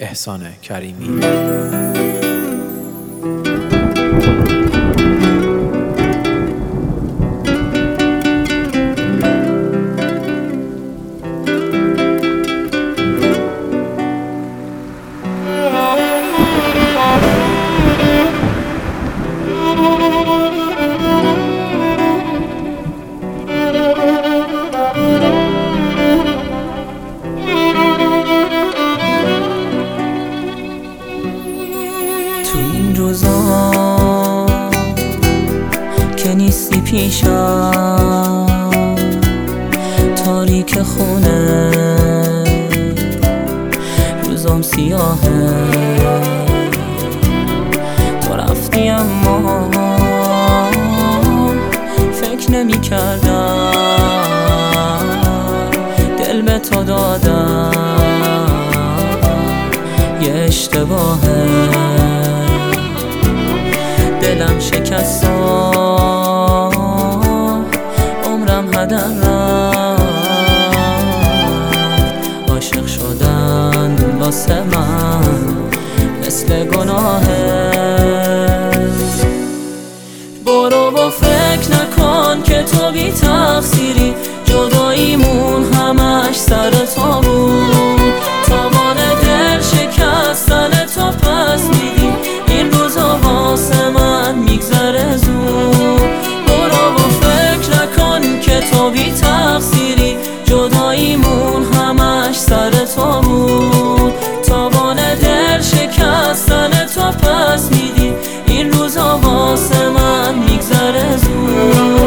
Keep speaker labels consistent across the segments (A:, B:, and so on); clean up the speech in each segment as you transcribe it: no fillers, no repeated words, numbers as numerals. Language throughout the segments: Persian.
A: احسان کریمی.
B: تو این روزا که نیستی پیشم، تاریک خونه روزام سیاهه، تو رفتی اما فکر نمی کردم دل به تو دادم، یه اشتباهه، دلم شکست، عمرم هدر رفت، عاشق شدن واسه من مثل گناهه. برو و فکر نکن که تو بی تقصیری، جداییمون همش سر تو بود، تاوان دل شکستن تو پس میدی، این روزا واسه من میگذره زود. برو و فکر نکن که تو بی تقصیری، جداییمون همش سر تو بود، تاوان دل شکستن تو پس میدی، این روزا واسه من میگذره زود.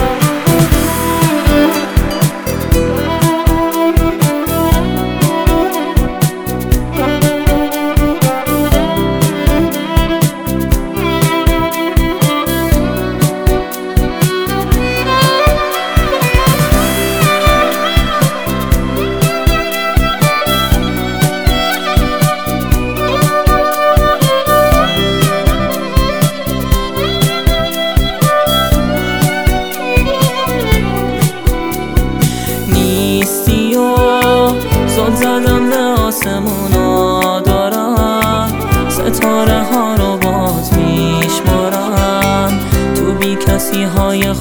B: زل زدم به آسمونا، دارم ستاره ها رو باز میشمارم تو بی کسی های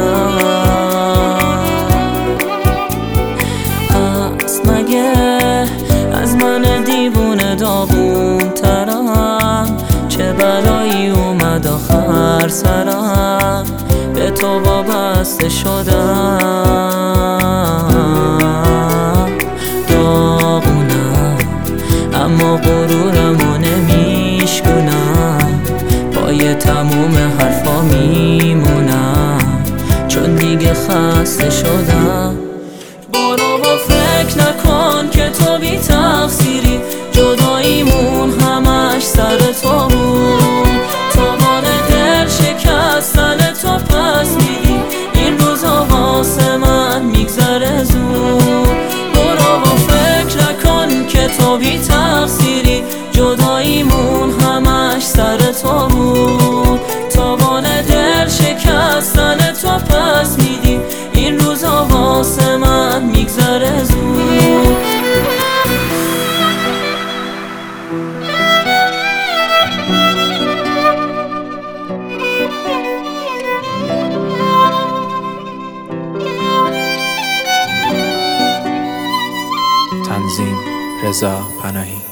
B: خودم. هست مگه از من دیوونه داغون ترم، چه بلایی اومد آخر سرم، به تو وابسته شدم، اما غرورمو نمیشکنم، پای تموم حرفا میمونم چون دیگه خسته شدم. برو و فکر نکن که تو بی تقصیری، جداییمون همش سر تو بود، تاوان دل شکستن تو پس میدی، این روزا واسه من میگذره زود. برو و فکر نکن که تو بی تقصیری، جداییمون همش سر تو بود، تاوان دل شکستن تو پس میدی، این روزا واسه من میگذره زود.
A: تنظیم رضا پناهی.